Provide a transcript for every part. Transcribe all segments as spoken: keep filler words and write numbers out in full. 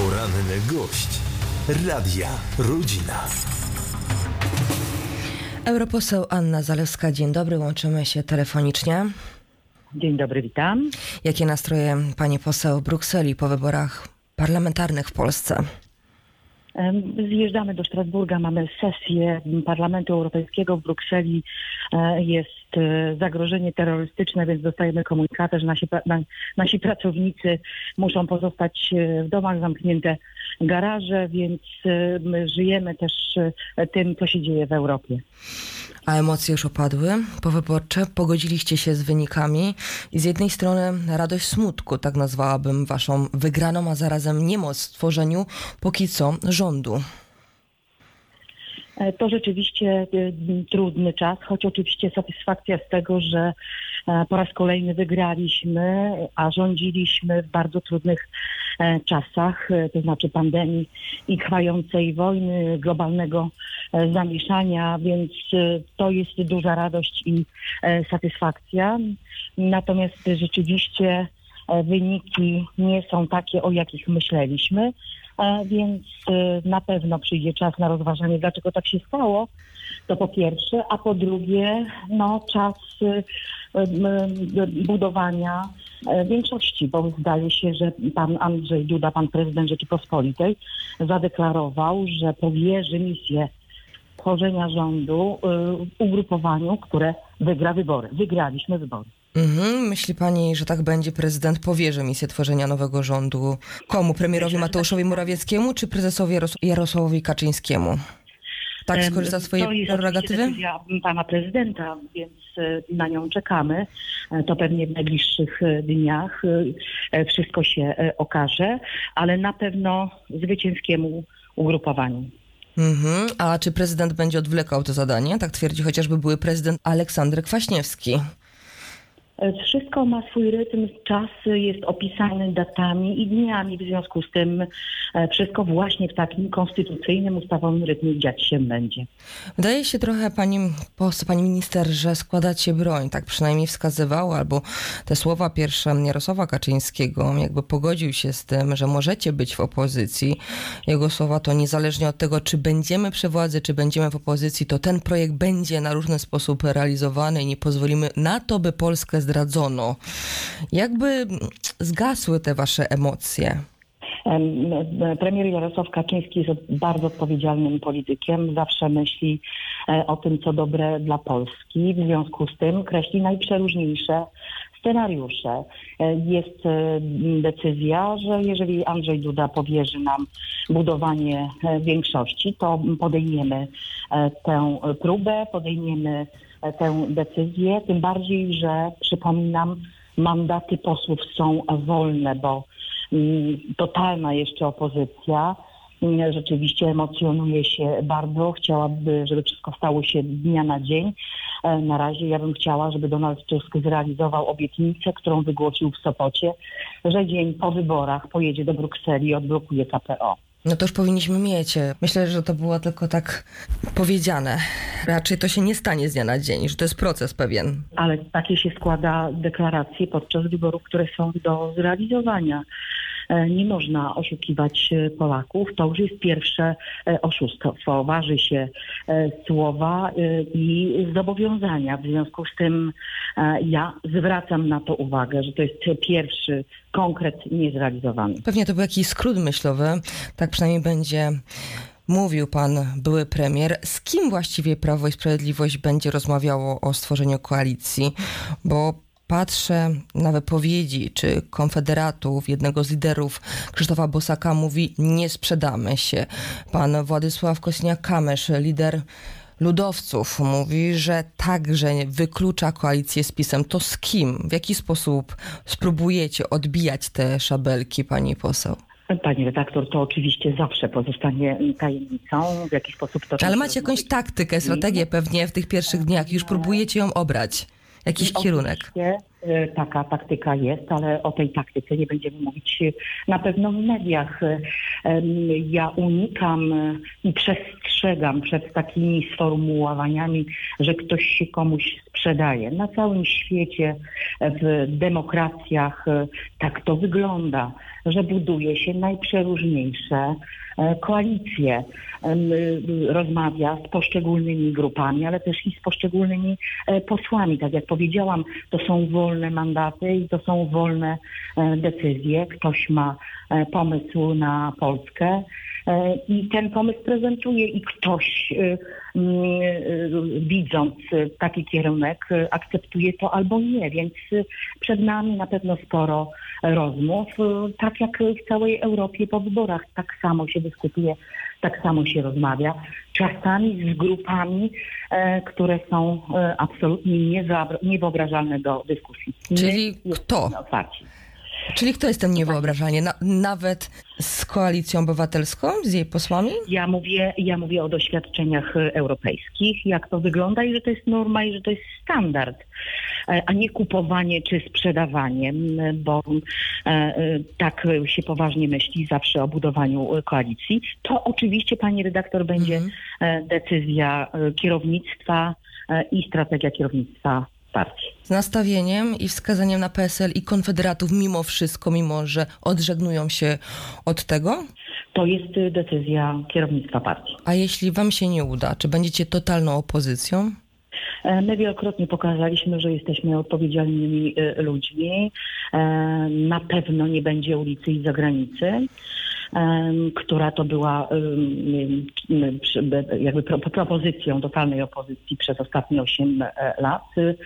Poranny gość Radia Rodzina. Europoseł Anna Zalewska, dzień dobry, łączymy się telefonicznie. Dzień dobry, witam. Jakie nastroje pani poseł w Brukseli po wyborach parlamentarnych w Polsce? Zjeżdżamy do Strasburga, mamy sesję Parlamentu Europejskiego w Brukseli. Jest zagrożenie terrorystyczne, więc dostajemy komunikaty, że nasi, nasi pracownicy muszą pozostać w domach, zamknięte garaże, więc my żyjemy też tym, co się dzieje w Europie. A emocje już opadły powyborcze? Pogodziliście się z wynikami i z jednej strony radość smutku, tak nazwałabym waszą wygraną, a zarazem niemoc w tworzeniu póki co rządu. To rzeczywiście trudny czas, choć oczywiście satysfakcja z tego, że po raz kolejny wygraliśmy, a rządziliśmy w bardzo trudnych czasach, to znaczy pandemii i trwającej wojny, globalnego zamieszania, więc to jest duża radość i satysfakcja. Natomiast rzeczywiście wyniki nie są takie, o jakich myśleliśmy. Więc na pewno przyjdzie czas na rozważanie, dlaczego tak się stało, to po pierwsze, a po drugie, no czas budowania większości, bo zdaje się, że pan Andrzej Duda, pan prezydent Rzeczypospolitej, zadeklarował, że powierzy misję tworzenia rządu ugrupowaniu, które wygra wybory. Wygraliśmy wybory. Mhm. Myśli pani, że tak będzie, prezydent powierzy misję tworzenia nowego rządu komu? Premierowi Mateuszowi Morawieckiemu czy prezesowi Jaros- Jarosławowi Kaczyńskiemu? Tak skorzysta z swojej prerogatywy? To jest decyzja pana prezydenta, więc na nią czekamy. To pewnie w najbliższych dniach wszystko się okaże, ale na pewno zwycięskiemu ugrupowaniu. Mhm. A czy prezydent będzie odwlekał to zadanie? Tak twierdzi chociażby były prezydent Aleksander Kwaśniewski. Wszystko ma swój rytm, czas jest opisany datami i dniami, w związku z tym wszystko właśnie w takim konstytucyjnym, ustawowym rytmie dziać się będzie. Wydaje się trochę pani, pani minister, że składacie broń, tak przynajmniej wskazywał, albo te słowa pierwsze Jarosława Kaczyńskiego jakby pogodził się z tym, że możecie być w opozycji. Jego słowa to niezależnie od tego, czy będziemy przy władzy, czy będziemy w opozycji, to ten projekt będzie na różny sposób realizowany i nie pozwolimy na to, by Polskę zdradzono. Jakby zgasły te wasze emocje? Premier Jarosław Kaczyński jest bardzo odpowiedzialnym politykiem. Zawsze myśli o tym, co dobre dla Polski. W związku z tym kreśli najprzeróżniejsze scenariusze. Jest decyzja, że jeżeli Andrzej Duda powierzy nam budowanie większości, to podejmiemy tę próbę, podejmiemy tę decyzję. Tym bardziej, że przypominam, mandaty posłów są wolne, bo totalna jeszcze opozycja rzeczywiście emocjonuje się bardzo. Chciałaby, żeby wszystko stało się dnia na dzień. Na razie ja bym chciała, żeby Donald Tusk zrealizował obietnicę, którą wygłosił w Sopocie, że dzień po wyborach pojedzie do Brukseli i odblokuje K P O. No to już powinniśmy mieć. Myślę, że to było tylko tak powiedziane. Raczej to się nie stanie z dnia na dzień, że to jest proces pewien. Ale takie się składa deklaracje podczas wyborów, które są do zrealizowania. Nie można oszukiwać Polaków. To już jest pierwsze oszustwo. Waży się słowa i zobowiązania. W związku z tym ja zwracam na to uwagę, że to jest pierwszy konkret niezrealizowany. Pewnie to był jakiś skrót myślowy. Tak przynajmniej będzie mówił pan były premier. Z kim właściwie Prawo i Sprawiedliwość będzie rozmawiało o stworzeniu koalicji? Bo patrzę na wypowiedzi czy konfederatów, jednego z liderów Krzysztofa Bosaka mówi: nie sprzedamy się. Pan Władysław Kosiniak-Kamysz, lider ludowców, mówi, że także wyklucza koalicję z PiS-em. To z kim? W jaki sposób spróbujecie odbijać te szabelki, pani poseł? Pani redaktor, to oczywiście zawsze pozostanie tajemnicą, w jaki sposób to... Ale macie jakąś taktykę, strategię pewnie w tych pierwszych dniach, już próbujecie ją obrać. Jakiś kierunek. Taka taktyka jest, ale o tej taktyce nie będziemy mówić na pewno w mediach. Ja unikam i przestrzegam przed takimi sformułowaniami, że ktoś się komuś sprzedaje. Na całym świecie, w demokracjach tak to wygląda, że buduje się najprzeróżniejsze koalicje, rozmawia z poszczególnymi grupami, ale też i z poszczególnymi posłami. Tak jak powiedziałam, to są wolne mandaty i to są wolne decyzje. Ktoś ma pomysł na Polskę i ten pomysł prezentuje i ktoś, widząc taki kierunek, akceptuje to albo nie, więc przed nami na pewno sporo rozmów, tak jak w całej Europie po wyborach. Tak samo się dyskutuje, tak samo się rozmawia, czasami z grupami, które są absolutnie niewyobrażalne do dyskusji. Czyli kto? Otwarci. Czyli kto jest ten niewyobrażalnie? Na, nawet z Koalicją Obywatelską, z jej posłami? Ja mówię, ja mówię o doświadczeniach europejskich, jak to wygląda i że to jest norma i że to jest standard, a nie kupowanie czy sprzedawanie, bo tak się poważnie myśli zawsze o budowaniu koalicji. To oczywiście, pani redaktor, będzie mm. decyzja kierownictwa i strategia kierownictwa partii. Z nastawieniem i wskazaniem na P S L i Konfederatów mimo wszystko, mimo że odżegnują się od tego? To jest decyzja kierownictwa partii. A jeśli wam się nie uda, czy będziecie totalną opozycją? My wielokrotnie pokazaliśmy, że jesteśmy odpowiedzialnymi ludźmi. Na pewno nie będzie ulicy i zagranicy, która to była jakby propozycją totalnej opozycji przez ostatnie osiem lat.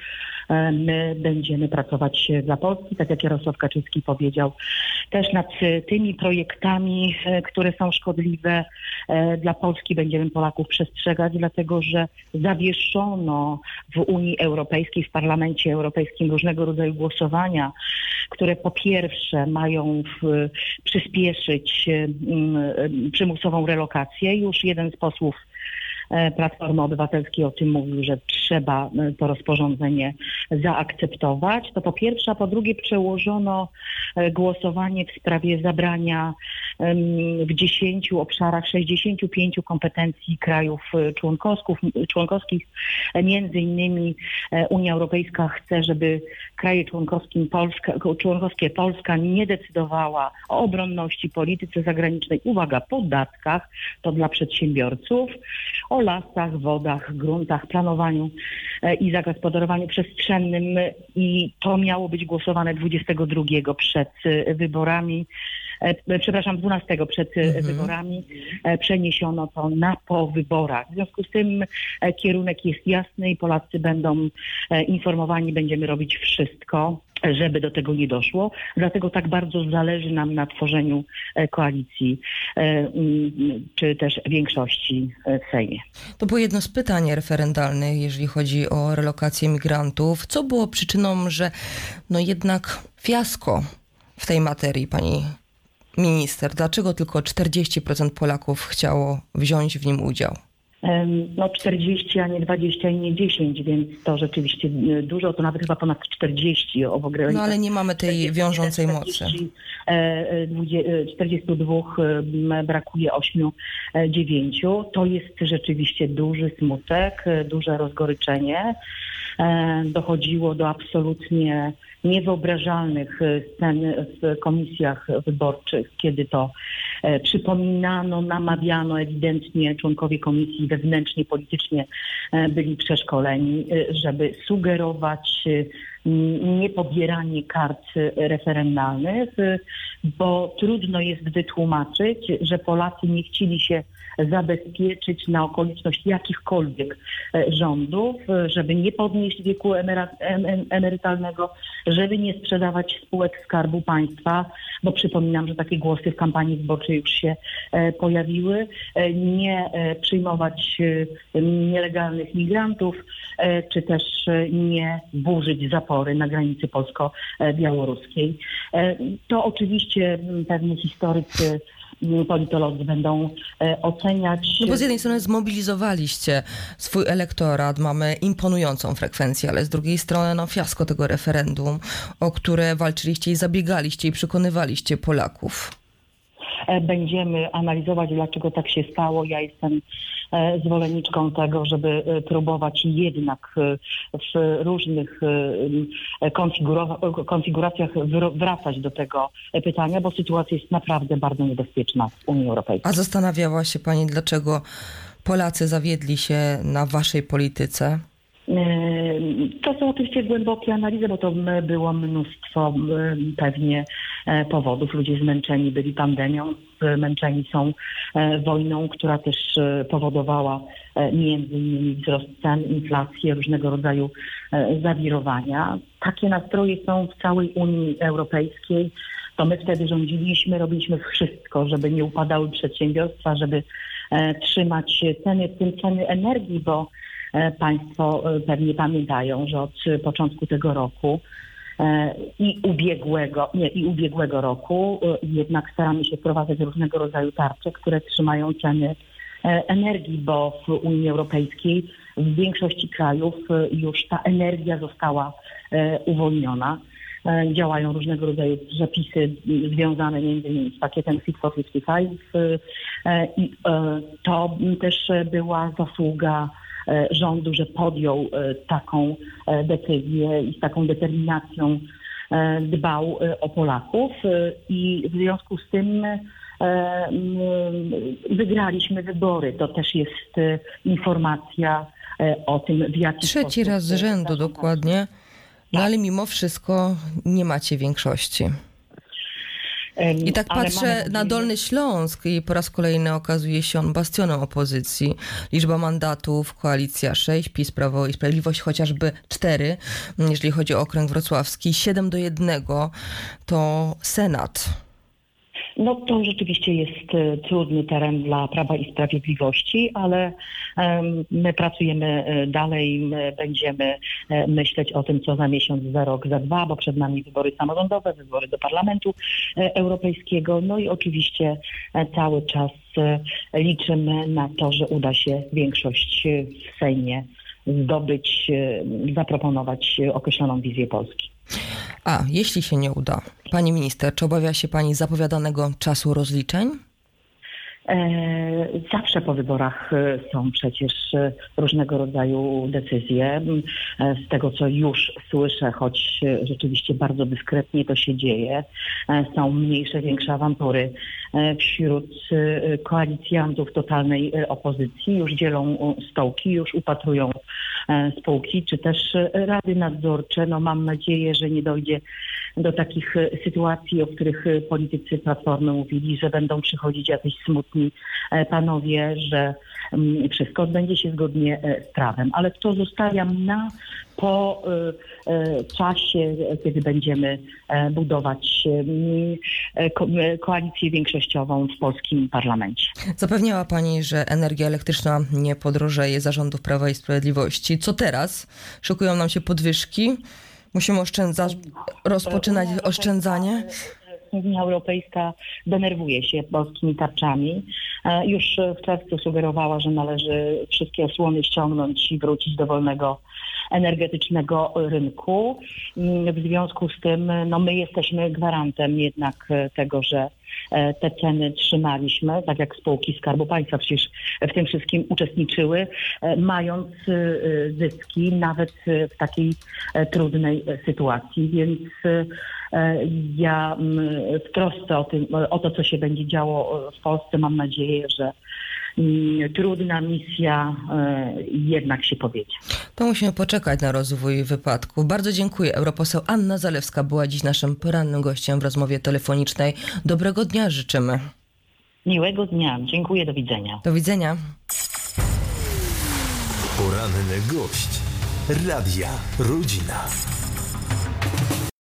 My będziemy pracować dla Polski, tak jak Jarosław Kaczyński powiedział, też nad tymi projektami, które są szkodliwe dla Polski. Będziemy Polaków przestrzegać, dlatego że zawieszono w Unii Europejskiej, w Parlamencie Europejskim różnego rodzaju głosowania, które po pierwsze mają w, przyspieszyć um, przymusową relokację. Już jeden z posłów Platformy Obywatelskiej o tym mówił, że trzeba to rozporządzenie zaakceptować. To po pierwsze, a po drugie przełożono głosowanie w sprawie zabrania w dziesięciu obszarach sześćdziesięciu pięciu kompetencji krajów członkowskich. członkowskich. Między innymi Unia Europejska chce, żeby kraje członkowskie Polska, członkowskie Polska nie decydowała o obronności, polityce zagranicznej, uwaga, podatkach, to dla przedsiębiorców, o lasach, wodach, gruntach, planowaniu i zagospodarowaniu przestrzennym i to miało być głosowane dwudziestego drugiego przed wyborami, przepraszam, dwunastego przed mhm. wyborami. Przeniesiono to na po wyborach. W związku z tym kierunek jest jasny i Polacy będą informowani, będziemy robić wszystko, żeby do tego nie doszło. Dlatego tak bardzo zależy nam na tworzeniu koalicji czy też większości w Sejmie. To było jedno z pytań referendalnych, jeżeli chodzi o relokację migrantów. Co było przyczyną, że no jednak fiasko w tej materii, pani minister? Dlaczego tylko czterdzieści procent Polaków chciało wziąć w nim udział? No czterdzieści, a nie dwadzieścia i nie dziesięć, więc to rzeczywiście dużo, to nawet chyba ponad czterdzieści. No ale nie mamy tej wiążącej mocy. czterdziestu dwóch brakuje ośmiu, dziewięciu. To jest rzeczywiście duży smutek, duże rozgoryczenie. Dochodziło do absolutnie niewyobrażalnych scen w komisjach wyborczych, kiedy to przypominano, namawiano, ewidentnie członkowie komisji wewnętrznie, politycznie byli przeszkoleni, żeby sugerować niepobieranie kart referendalnych, bo trudno jest wytłumaczyć, że Polacy nie chcieli się zabezpieczyć na okoliczność jakichkolwiek rządów, żeby nie podnieść wieku emerytalnego, żeby nie sprzedawać spółek Skarbu Państwa, bo przypominam, że takie głosy w kampanii wyborczej już się pojawiły, nie przyjmować nielegalnych migrantów, czy też nie burzyć zapory na granicy polsko-białoruskiej. To oczywiście pewnie historycy politolodzy będą oceniać. No bo z jednej strony zmobilizowaliście swój elektorat, mamy imponującą frekwencję, ale z drugiej strony no fiasko tego referendum, o które walczyliście i zabiegaliście i przekonywaliście Polaków. Będziemy analizować, dlaczego tak się stało. Ja jestem zwolenniczką tego, żeby próbować jednak w różnych konfigura- konfiguracjach wracać do tego pytania, bo sytuacja jest naprawdę bardzo niebezpieczna w Unii Europejskiej. A zastanawiała się pani, dlaczego Polacy zawiedli się na waszej polityce? To są oczywiście głębokie analizy, bo to było mnóstwo pewnie powodów. Ludzie zmęczeni byli pandemią, zmęczeni są wojną, która też powodowała między innymi wzrost cen, inflację, różnego rodzaju zawirowania. Takie nastroje są w całej Unii Europejskiej. To my wtedy rządziliśmy, robiliśmy wszystko, żeby nie upadały przedsiębiorstwa, żeby trzymać ceny, w tym ceny energii, bo Państwo pewnie pamiętają, że od początku tego roku i ubiegłego, nie, i ubiegłego roku jednak staramy się wprowadzać różnego rodzaju tarcze, które trzymają ceny energii, bo w Unii Europejskiej w większości krajów już ta energia została uwolniona. Działają różnego rodzaju zapisy związane między innymi z pakietem Fit for pięćdziesiąt pięć i to też była zasługa rządu, że podjął taką decyzję i z taką determinacją dbał o Polaków i w związku z tym wygraliśmy wybory. To też jest informacja o tym, w jaki Trzeci sposób... Trzeci raz z rzędu dokładnie, no ale mimo wszystko nie macie większości. I tak Ale patrzę nadzieję, na Dolny Śląsk i po raz kolejny okazuje się on bastionem opozycji. Liczba mandatów, koalicja sześć, PiS, Prawo i Sprawiedliwość chociażby cztery, jeżeli chodzi o okręg wrocławski, siedem do jednego to Senat. No to rzeczywiście jest trudny teren dla Prawa i Sprawiedliwości, ale um, my pracujemy dalej, my będziemy myśleć o tym, co za miesiąc, za rok, za dwa, bo przed nami wybory samorządowe, wybory do Parlamentu Europejskiego, no i oczywiście cały czas liczymy na to, że uda się większość w Sejmie zdobyć, zaproponować określoną wizję Polski. A jeśli się nie uda, pani minister, czy obawia się pani zapowiadanego czasu rozliczeń? Zawsze po wyborach są przecież różnego rodzaju decyzje. Z tego, co już słyszę, choć rzeczywiście bardzo dyskretnie to się dzieje, są mniejsze, większe awantury wśród koalicjantów totalnej opozycji. Już dzielą stołki, już upatrują spółki, czy też rady nadzorcze. No mam nadzieję, że nie dojdzie do takich sytuacji, o których politycy Platformy mówili, że będą przychodzić jacyś smutni panowie, że wszystko odbędzie się zgodnie z prawem. Ale to zostawiam na po czasie, kiedy będziemy budować koalicję większościową w polskim parlamencie. Zapewniała pani, że energia elektryczna nie podrożeje za rządów Prawa i Sprawiedliwości. Co teraz? Szykują nam się podwyżki? Musimy oszczędzać, rozpoczynać oszczędzanie? Unia Europejska denerwuje się polskimi tarczami. Już w czerwcu sugerowała, że należy wszystkie osłony ściągnąć i wrócić do wolnego energetycznego rynku. W związku z tym no my jesteśmy gwarantem jednak tego, że te ceny trzymaliśmy, tak jak spółki Skarbu Państwa przecież w tym wszystkim uczestniczyły, mając zyski nawet w takiej trudnej sytuacji, więc ja w trosce o, tym, o to, co się będzie działo w Polsce, mam nadzieję, że trudna misja jednak się powiedzie. To musimy poczekać na rozwój wypadków. Bardzo dziękuję. Europoseł Anna Zalewska była dziś naszym porannym gościem w rozmowie telefonicznej. Dobrego dnia życzymy. Miłego dnia. Dziękuję. Do widzenia. Do widzenia. Poranny gość Radia Rodzina.